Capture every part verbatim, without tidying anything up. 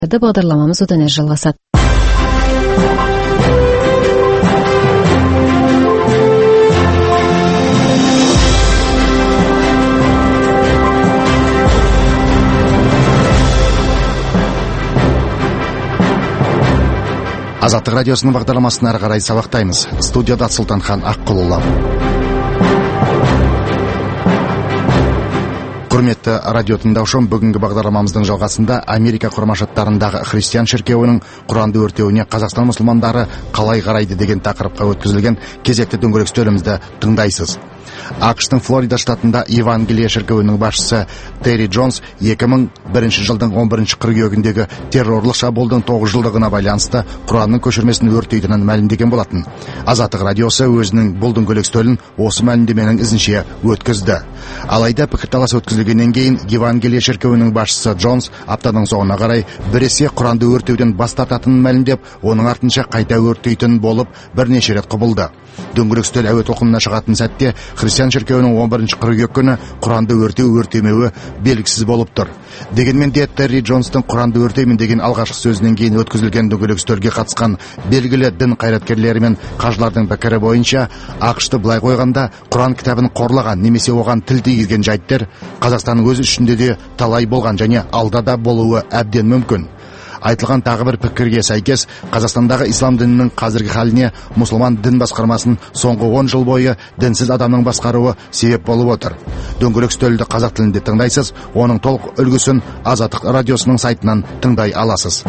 Бағдарламамыз одан әрі жалғасады. Азаттық радиосының бағдарламасын әрі қарай сабақтаймыз. Студияда Сұлтанхан Аққұлұлы. Құрметті радио тыңдаушым, бүгінгі бағдарламамыздың жалғасында Америка Құрама Штаттарындағы христиан шіркеуінің Құранды өртеуіне Қазақстан мұсылмандары қалай қарайды деген тақырыпқа өткізілген кезекті дөңгелек үстелімізді тыңдайсыз. ақш-тың Флорида штатында Евангелие шіркеуінің басшысы Терри Джонс екі мың бірінші жылдың он бірінші қыркүйегіндегі террорлық шабуылдың тоғыз жылдығына байланысты Құранның көшірмесін өртейтінін мәлімдеген болатын. Азаттық радиосы өзінің бұл дөңгелек үстелін осы мәлімдеменің ізінше өткізді. Алайда пікірталас өткізілгеннен кейін Евангелие шіркеуінің басшысы Джонс аптаның соңына қарай біресе Құранды өртеуден бас тартатынын мәлімдеп, оның артынша қайта өртейтін болып бірнеше рет құбылды. Дөңгелек үстел әуе толқынына шығатын сәтте христиан шіркеуінің он бірінші қыркүйек күні Құранды өртеу өртемеуі белгісіз болып тұр. Дегенмен де Терри Джонстың Құранды өртеймін деген алғашқы сөзінен кейін өткізілген дөңгелек үстелге қатысқан белгілі дін қайраткерлері мен қажылардың пікірі бойынша, ақш-ты былай қойғанда Құран кітабын қорлаған немесе оған тіл тигізген жайттар Қазақстанның өз ішінде де талай болған және алда да болуы әбден мүмкін. Айтылған тағы бір пікірге сәйкес, Қазақстандағы ислам дінінің қазіргі халіне мұсылман дін басқармасын соңғы он жыл бойы дінсіз адамның басқаруы себеп болып отыр. Дөңгелек үстелді қазақ тілінде тыңдайсыз, оның толық үлгісін Азаттық радиосының сайтынан тыңдай аласыз.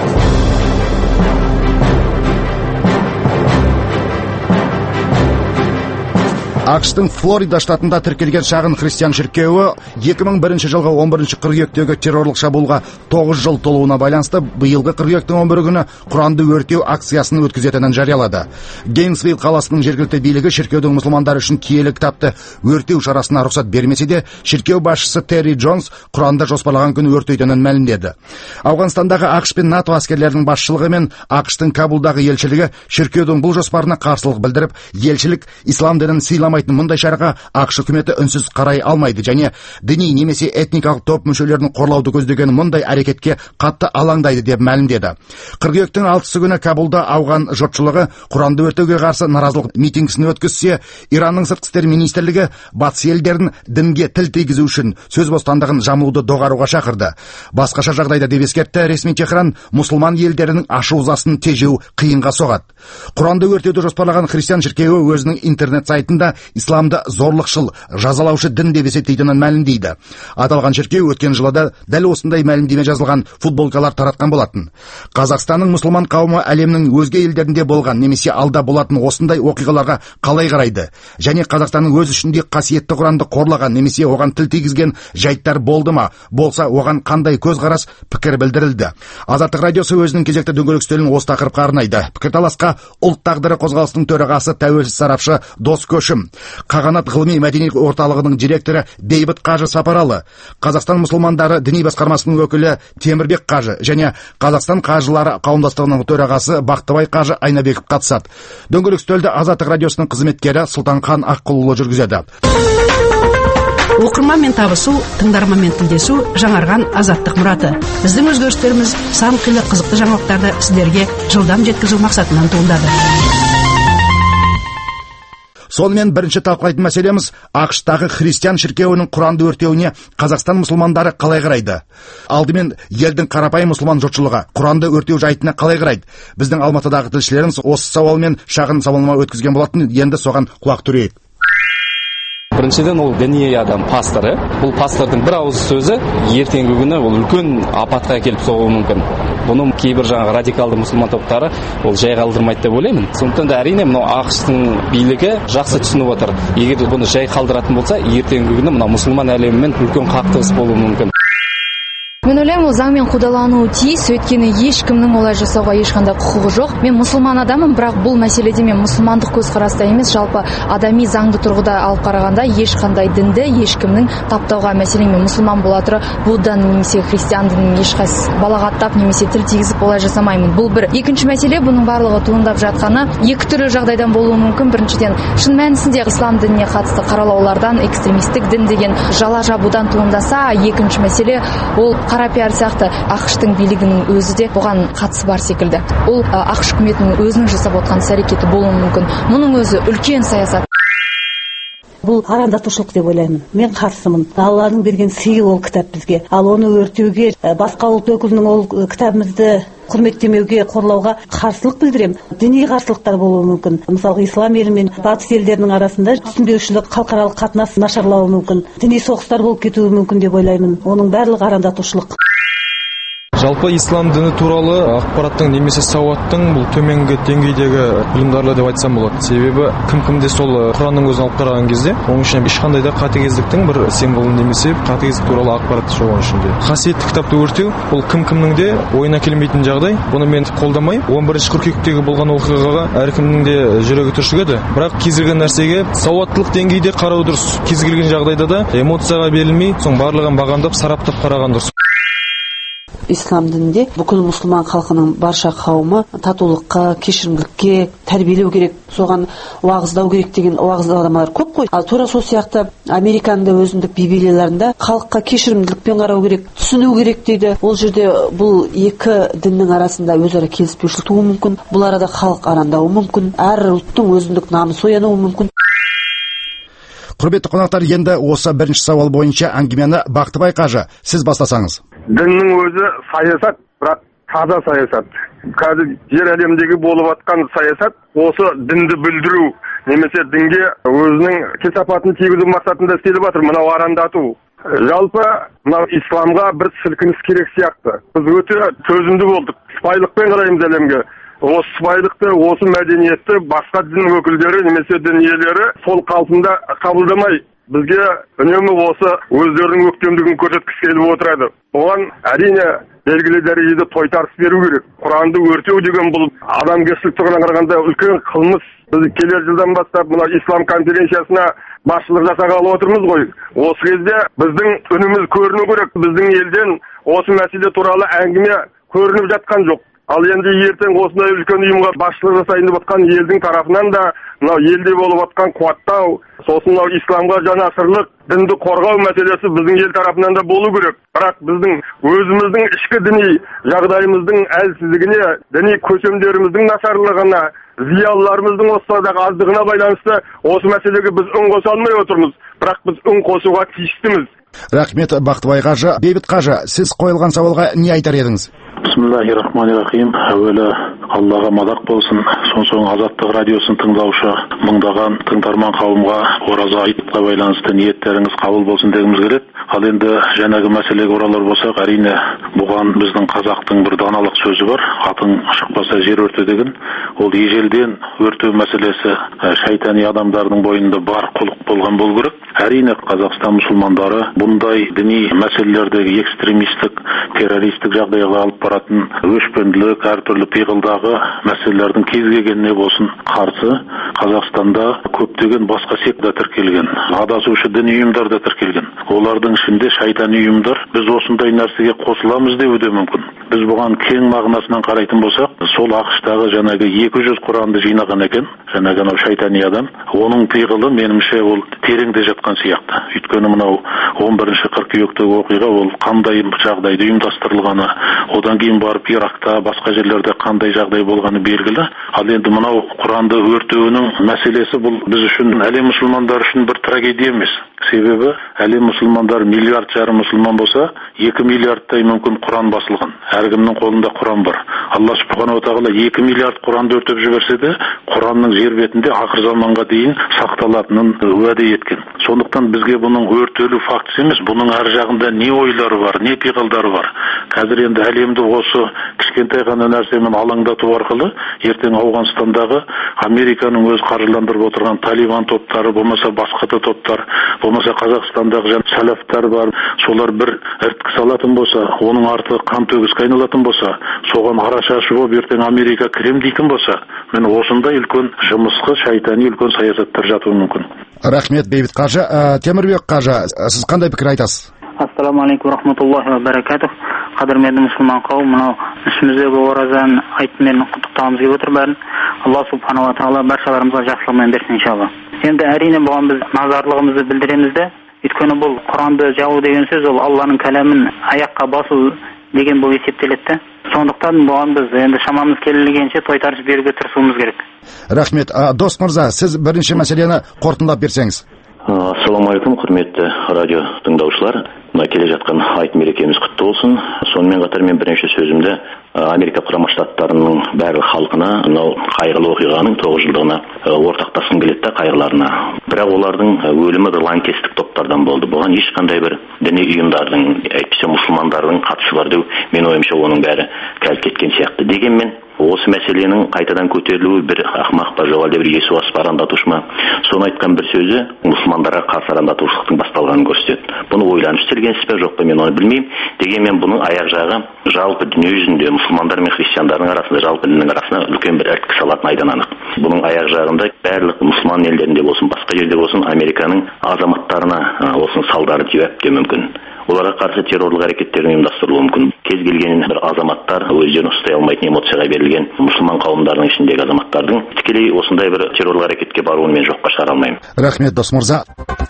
ақш-тың Флорида штатында тіркелген шағын христиан шіркеуі екі мың бірінші жылғы он бірінші қыркүйектегі террорлық шабуылға тоғыз жыл толуына байланысты биылғы қыркүйектің он бірі күні Құранды өртеу акциясын өткізетінін жариялады. Гейнсвилл қаласының жергілікті билігі шіркеудің мұсылмандар үшін киелі кітапты өртеу шарасына рұқсат бермесе де, шіркеу басшысы Терри Джонс Құранды жоспарлаған күні өртейтінін мәлімдеді. Ауғанстандағы ақш пен НАТО әскерлерінің басшылығы мен ақш-тың Кабулдағы елшілігі шіркеудің бұл жоспарына қарсылық білдіріп, елшілік ислам дінін сыйламай мұндай шараға ақш үкіметі үнсіз қарай алмайды және діни немесе этникалық топ мүшелерін қорлауды көздеген мұндай әрекетке қатты алаңдайды деп мәлімдеді. Қыркүйектің алтысы күні Кабулда ауған жұртшылығы Құранды өртеуге қарсы наразылық митингісін өткізсе, Иранның сыртқы істер министрлігі батыс елдерін дінге тіл тигізу үшін сөз бостандығын жамылуды доғаруға шақырды. Басқаша жағдайда деп ескертті ресми Техран, мұсылман елдерінің ашу-ызасын тежеу қиынға соғады. Құранды өртеуді жоспарлаған христиан шіркеуі өзінің интернет сайтында исламды зорлықшыл, жазалаушы дін деп есептейтінін мәлімдейді. Аталған шіркеу өткен жылда дәл осындай мәлімдеме жазылған футболкалар таратқан болатын. Қазақстанның мұсылман қауымы әлемнің өзге елдерінде болған немесе алда болатын осындай оқиғаларға қалай қарайды? Және Қазақстанның өз ішінде қасиетті Құранды қорлаған немесе оған тіл тигізген жайттар болды ма? Болса, оған қандай көзқарас, пікір білдірілді? Азаттық радиосы өзінің кезекті дөңгелек үстелін осы тақырыпқа арнайды. Пікірталасқа ұлт тағдыры қозғалысының төрағасы тәуелсіз сарапшы Дос Көшім, Қағанат ғылыми мәдени орталығының директоры Бейбіт Қажы Сапаралы, Қазақстан мұсылмандары діни басқармасының өкілі Темірбек Қажы және Қазақстан қажылары қауымдастығының төрағасы Бақтыбай Қажы Айнабеков қатысады. Дөңгелек үстелді Азаттық радиосының қызметкері Сұлтанхан Аққұлұлы жүргізеді. Оқырманмен табысу, тыңдарманмен тілдесу жаңарған Азаттық мұраты. Біздің өзгерістеріміз сан қилы қызықты жаңалықтарды сіздерге жылдам жеткізу мақсатынан туындады. Сонымен бірінші талқылайтын мәселеміз ақш-тағы христиан шіркеуінің Құранды өртеуіне Қазақстан мұсылмандары қалай қарайды? Алдымен елдің қарапайым мұсылман жұртшылығы Құранды өртеу жайтына қалай қарайды? Біздің Алматыдағы тілшілеріміз осы сауалмен шағын сауалнама өткізген болатын, енді соған құлақ түрейік. Біріншіден ол діни адам, пасторы. Бұл пастордың бір ауыз сөзі ертеңгі күні ол үлкен апатқа әкеліп соғуы мүмкін. Бұны кейбір жаңағы радикалды мұсылман топтары ол жай қалдырмайды деп ойлаймын. Сондықтан да әрине мынау ақш-тың билігі жақсы түсініп отыр. Егер бұны жай қалдыратын болса, ертеңгі күні мына мұсылман әлемімен үлкен қақтығыс болуы мүмкін. Мен ойлаймын, ол заңмен қудалануы тиіс, өйткені ешкімнің олай жасауға ешқандай құқығы жоқ. Мен мұсылман адаммын, бірақ бұл мәселеде мен мұсылмандық көзқараста емес, жалпы адами заңды тұрғыда алып қарағанда ешқандай дінді ешкімнің таптауға, мәселен мен мұсылман бола тұра будданың немесе христиан дінін ешқайсысы балағаттап немесе тіл тигізіп олай жасамаймын. Бұл бір. Екінші мәселе, бұның барлығы туындап жатқаны екі түрлі жағдайдан болуы мүмкін. Біріншіден, шын мәнісінде ислам дініне қатысты қаралаулардан, экстремистік дін деген жала жабудан туындаса, екінші мәселе ол қара пиар сияқты ақш-тың билігінің өзі де бұған қатысы бар секілді. Ол ақш үкіметінің өзінің жасап отқан іс-әрекеті болуы мүмкін. Мұның өзі үлкен саясат. Бұл арандатушылық деп ойлаймын. Мен қарсымын. Алланың берген сыйы ол кітап бізге. Ал оны өртеуге, басқа ұлт өкілінің ол кітабымызды құрметтемеуге, қорлауға қарсылық білдірем. Діни қарсылықтар болуы мүмкін. Мысалы, ислам елі мен батыс елдерінің арасында түсінбеушілік, халықаралық қатынас нашарлауы мүмкін. Діни соғыстар болып кетуі мүмкін деп ойлаймын. Оның барлығы арандатушылық. Жалпы ислам діні туралы ақпараттың немесе сауаттың бұл төменгі деңгейдегі білімдарлар деп айтсам болады. Себебі кім-кімде сол Құранның өзін алып қараған кезде, оның ішінде ешқандай да қатыгездіктің бір символы немесе қатыгездік туралы ақпарат жоқ оның ішінде. Қасиетті кітапты өртеу бұл кім-кімнің де ойына келмейтін жағдай. Бұны мен қолдамай, он бірінші қыркүйектегі болған оқиғаға әркімнің де жүрегі түршігеді. Бірақ кез келген нәрсеге сауаттылық деңгейде қарау дұрыс. Кез келген жағдайда да эмоцияға берілмей, соң барлығын бағамдап, сараптап қараған дұрыс. Ислам дінінде бүкіл мұсылман халқының барша қауымы татулыққа, кешірімділікке тәрбиелеу керек, соған уағыздау керек деген уағыздамалар көп қой. Ал тура сол сияқты Американың да өзіндік библияларында халыққа кешірімділікпен қарау керек, түсіну керек дейді. Ол жерде бұл екі діннің арасында өзара келіспеушілік тууы мүмкін. Бұл арада халық арандауы мүмкін. Әр ұлттың өзіндік намысы оянуы мүмкін. Құрметті қонақтар, енді осы бірінші сауал бойынша әңгімені Бақтыбай қажы, сіз бастасаңыз. Діннің өзі саясат, бірақ таза саясат. Қазір жер әлемдегі болып атқан саясат осы дінді білдіру, немесе дінге өзінің кесапатын тигізу мақсатында істеліп жатыр, мынау арандату. Жалпы мынау исламға бір сілкініс керек сияқты. Біз өте төзімді болдық, сыпайылықпен қараймыз әлемге. Осы сыпайылықты, осы мәдениетті басқа дін өкілдері немесе дін иелері сол қалпында қабылдамай, бізге үнемі осы өздерінің өктемдігін көрсеткісі келіп отырады. Оған әрине белгілі дәрежеде тойтарыс беру керек. Құранды өртеу деген бұл адамгершілік тұрғысынан қарағанда үлкен қылмыс. Біз келер жылдан бастап мына ислам конференциясына басшылық жасағалы отырмыз ғой. Осы кезде біздің үніміз көріну керек. Біздің елден осы мәселе туралы әңгіме көрініп жатқан жоқ. Ал енді ертең осындай үлкен ұйымға басшылық жасайын деп отқан елдің тарафынан да мынау елде болып отқан қуаттау, сосын мынау исламға жанашырлық, дінді қорғау мәселесі біздің ел тарафынан да болу керек. Бірақ біздің өзіміздің ішкі діни жағдайымыздың әлсіздігіне, діни көсемдеріміздің нашарлығына, зиялыларымыздың осыдағы аздығына байланысты осы мәселеге біз үн қоса алмай отырмыз. Бірақ біз үн қосуға тиістіміз. Рахмет, Бақтыбай қажы. Бейбіт қажы, сіз қойылған сауалға не айтар едіңіз? Бисмиллахир-рахманир-рахим. Әуелі Аллаға мадақ болсын, сонсоң Азаттық радиосын тыңдаушы мыңдаған тыңдарман қауымға ораза айтқа байланысты ниеттеріңіз қабыл болсын дегіміз келеді. Ал енді жаңағы мәселеге оралар болсақ, әрине бұған біздің қазақтың бір даналық сөзі бар. Атың шықпаса жер өрте деген. Ол ежелден өртеу мәселесі шайтани адамдардың бойында бар құлық болған болу керек. Әрине Қазақстан мұсылмандары бұндай діни мәселелердегі экстремистік, террористік жағдайға алып баратын өшпенділік, әртүрлі пиғылдағы мәселелердің кез келгеніне болсын қарсы. Қазақстанда көптеген басқа секта тіркелген, адасушы діни ұйымдар да тіркелген. Олардың ішінде шайтани ұйымдар біз осындай нәрсеге қосыламыз деуі де мүмкін. Біз бұған кең мағынасынан қарайтын болсақ, сол ақштағы жаңағы екі жүз Құранды жинаған екен, жаңағы анау шайтани адам. Оның пиғылы меніңше ол тереңде жатқан сияқты. Өйткені мынау он бірінші қыркүйектегі оқиға ол қандай жағдайда ұйымдастырылғаны, одан кейін барып Иракта, басқа жерлерде қандай жағдай болғаны белгілі. Ал енді мынау Құранды өртеуінің мәселесі бұл біз үшін, әлем мұсылмандар үшін бір трагедия емес. Себебі әлем мұсылмандар миллиард жарым мұсылман болса, екі миллиардтай мүмкін Құран басылған. Әркімнің қолында Құран бар. Алла субханала тағала екі миллиард Құранды өртеп жіберсе де, Құранның жер бетінде ақыр заманға дейін сақталатынын уәде еткен. Сондықтан бізге бұның өртелу фактісі емес, бұның әр жағында не ойлары бар, не пиғылдары бар. Қазір енді әлемді осы кішкентай ғана нәрсемен алаңдату арқылы ертең Ауғанстандағы Американың өз қаржыландырып отырған Талибан топтары, болмаса басқа да топтар, болмаса Қазақстандағы жан сәләфтар бар, солар бір ірткі салатын болса, оның арты қан төгіске айналатын болса, соған арашашы болып ертең Америка кірем дейтін болса, мен осындай үлкен жымысқы, шайтани үлкен саясаттар жатуы мүмкін. Рахмет, Бейбіт қажы. Темірбек қажы, сіз қандай пікір айтасыз? Ассаламу алейкум рахматуллахи ва баракатух. Қадірменді мұсылман қауым, мынау ішіміздегі оразаны айтымен құттықтауымыз келіп отыр бәрін. Алла субханала тағала баршаларымызға жақсылығын берсін иншалла. Енді әрине бұған біз назарлығымызды білдіреміз де, Өйткені бұл Құранды жабу деген сөз ол Алланың кәләмін аяққа басу деген бұл есептеледі. Сондықтан бұған біз енді шамамыз келгенше тойтарыс беруге тырысуымыз керек. Рахмет. Дос мырза, сіз бірінші мәселені қорытындылап берсеңіз. Ассалаумағалейкум, құрметті радио тыңдаушылар. Мына келе жатқан айт мерекеміз құтты болсын. Сонымен қатар мен бірінші сөзімді Америка Құрама Штаттарының барлық халқына мынау қайғылы оқиғаның тоғыз жылдығына ортақтасқым келеді да қайғыларына. Бірақ олардың өлімі бір лаңкестік топтардан болды. Бұған ешқандай бір діни ұйымдардың, әйтпесе мұсылмандардың қатысы бар деу, мен ойымша оның бәрі кәлт кеткен сияқты. Дегенмен осы мәселенің қайтадан көтерілуі бір ақымақ па жоқ әлде бір есуас па арандатушы ма? Соны айтқан бір сөзі мұсылмандарға қарсы арандатушылықтың басталғанын көрсетеді. Бұны ойланып істелген іс пе жоқ па мен оны білмеймін. Дегенмен бұның аяқ жағы жалпы дүние жүзінде мұсылмандар мен христиандардың арасында, жалпы діннің арасына үлкен бір іріткі салатын айдан анық. Бұның аяқ жағында барлық мұсылман елдерінде болсын, басқа жерде болсын, Американың азаматтарына осының салдары тиюі әбден мүмкін. Оларға қарсы террорлық әрекеттерін ұйымдастырылуы мүмкін. Кез келген бір азаматтар өздерін ұстай алмайтын эмоцияға берілген мұсылман қауымдарының ішіндегі азаматтардың тікелей осындай бір террорлық әрекетке баруын мен жоққа шығара алмаймын. Рахмет, дос мырза.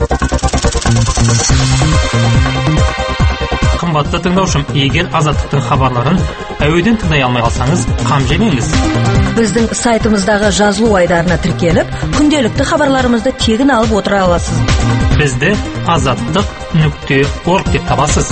Қымбатты тыңдаушым, егер Азаттықтың хабарларын әуеден тыңдай алмай қалсаңыз, қам жемеңіз. Біздің сайтымыздағы жазылу айдарына тіркеліп, күнделікті хабарларымызды тегін алып отыра аласыз. Бізді азаттық нүкте орг деп табасыз.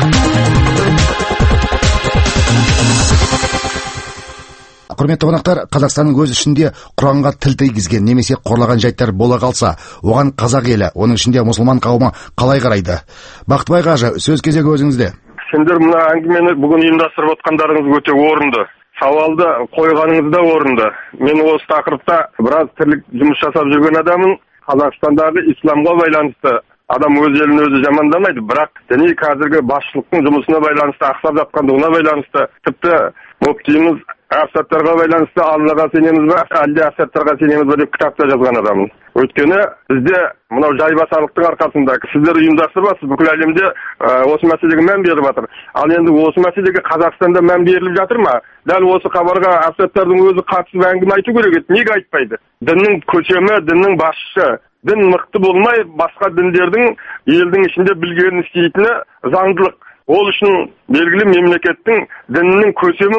Құрметті қонақтар, Қазақстанның өз ішінде Құранға тіл тигізген немесе қорлаған жайттар бола қалса, оған қазақ елі, оның ішінде мұсылман қауымы қалай қарайды? Бақтыбай қажы, сөз кезегі өзіңізде. Сендер мына әңгімені бүгін ұйымдастырып отқандарыңыз өте орынды. Сауалды қойғаныңыз да орынды. Мен осы тақырыпта біраз тірлік жұмыс жасап жүрген адамын. Қазақстандағы исламға байланысты адам өз елін өзі жамандамайды, бірақ діни қазіргі басшылықтың жұмысына байланысты, ақсап жатқандығына байланысты, тіпті мүфтиіміз әфсаттарға байланысты Аллаға сенеміз бе, әлде әфсаттарға сенеміз бе деп кітапта жазған адамын. Өйткені бізде мынау жайбасарлықтың арқасында сіздер ұйымдастырасыз, бүкіл әлемде осы мәселеге мән беріп жатыр. Ал енді осы мәселеге Қазақстанда мән беріліп жатыр ма? Дәл осы хабарға әфсаттардың өзі қатысып әңгіме айту керек еді. Неге айтпайды? Діннің көсемі, діннің басшысы. Дін мықты болмай, басқа діндердің елдің ішінде білгенін істейтіні заңдылық. Ол үшін белгілі мемлекеттің дінінің көсемі